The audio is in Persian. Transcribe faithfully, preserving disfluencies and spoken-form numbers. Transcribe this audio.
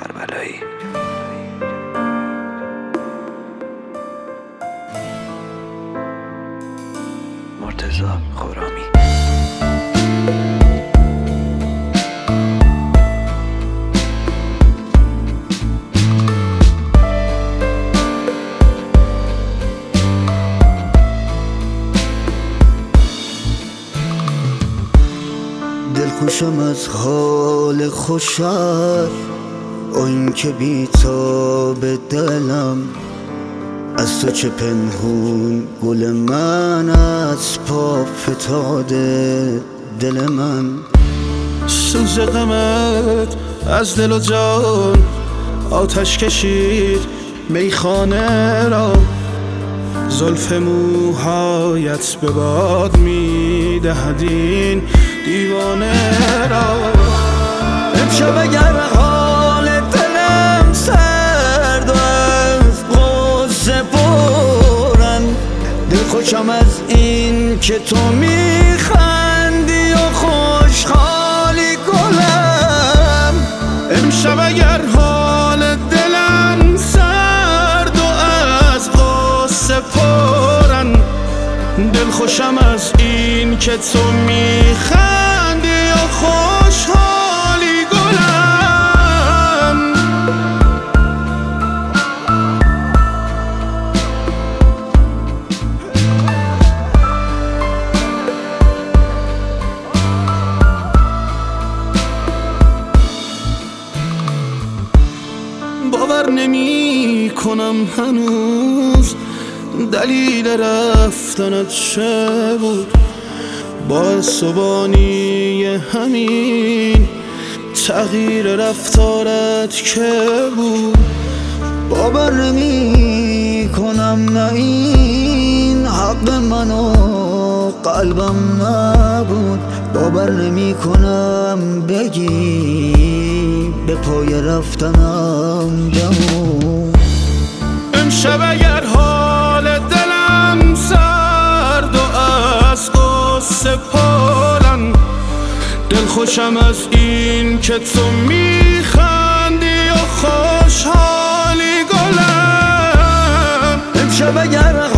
کربلایی. مرتضی خرامی. دلخوشم از حال خوشت، آن که بی تاب دلم، از تو چه پنهون گل من از پا فتاده دل من. سوز غمت از دل و جان آتش کشید میخانه را، زلف موهایت به باد میدهد این دیوانه را. امشب اگر حال دلم سرد و از غصه پرم، دلخوشم از این که تو میخندی و خوشحالی گلم. امشب اگر حال دلم سرد و از غصه پرم، دلخوشم از این که تو میخندی و خوشحالی گلم. باور نمی کنم هنوز دلیل رفتنت چه بود، باعث و بانی همین تغییر رفتارت که بود. باور نمی کنم نه این حق من و قلبم نبود، باور نمی کنم بگی به پای رفتنم بمون. امشب اگر حال دلم سرد و از غصه پرم، دلخوشم از این که تو میخندی و خوشحالی گلم. امشب اگر